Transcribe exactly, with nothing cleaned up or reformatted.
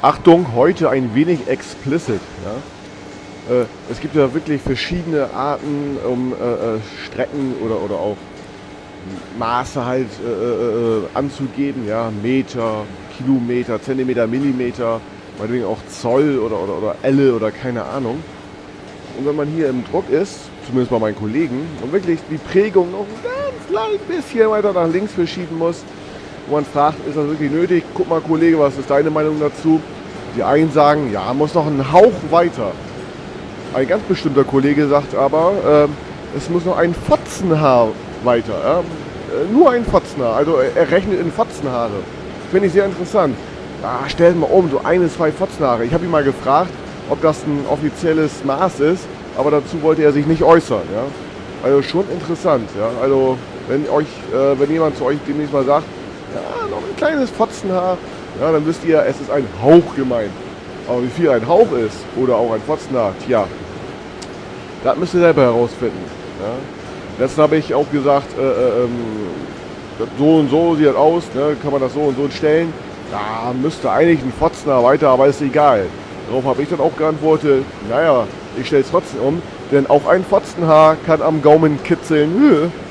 Achtung, heute ein wenig explicit. Ja? Äh, es gibt ja wirklich verschiedene Arten, um äh, äh, Strecken oder, oder auch Maße halt äh, äh, anzugeben. Ja? Meter, Kilometer, Zentimeter, Millimeter, meinetwegen auch Zoll oder, oder, oder Elle oder keine Ahnung. Und wenn man hier im Druck ist, zumindest bei meinen Kollegen, und wirklich die Prägung noch ein ganz klein bisschen weiter nach links verschieben muss, wo man fragt, ist das wirklich nötig? Guck mal, Kollege, was ist deine Meinung dazu? Die einen sagen, ja, muss noch einen Hauch weiter. Ein ganz bestimmter Kollege sagt aber, äh, es muss noch ein Fotzenhaar weiter. Ja? Äh, nur ein Fotzenhaar, also er, er rechnet in Fotzenhaare. Finde ich sehr interessant. Ah, stell mal um, so eine, zwei Fotzenhaare. Ich habe ihn mal gefragt, ob das ein offizielles Maß ist, aber dazu wollte er sich nicht äußern. Ja? Also schon interessant. Ja? Also wenn, euch, äh, wenn jemand zu euch demnächst mal sagt, ja, noch ein kleines Fotzenhaar, ja, dann wisst ihr, es ist ein Hauch gemeint. Aber wie viel ein Hauch ist oder auch ein Fotzenhaar, tja, das müsst ihr selber herausfinden. Ja? Letztens habe ich auch gesagt, äh, äh, so und so sieht das aus, ne? Kann man das so und so stellen. Da müsste eigentlich ein Fotzenhaar weiter, aber ist egal. Darauf habe ich dann auch geantwortet, naja, ich stelle es trotzdem um, denn auch ein Fotzenhaar kann am Gaumen kitzeln.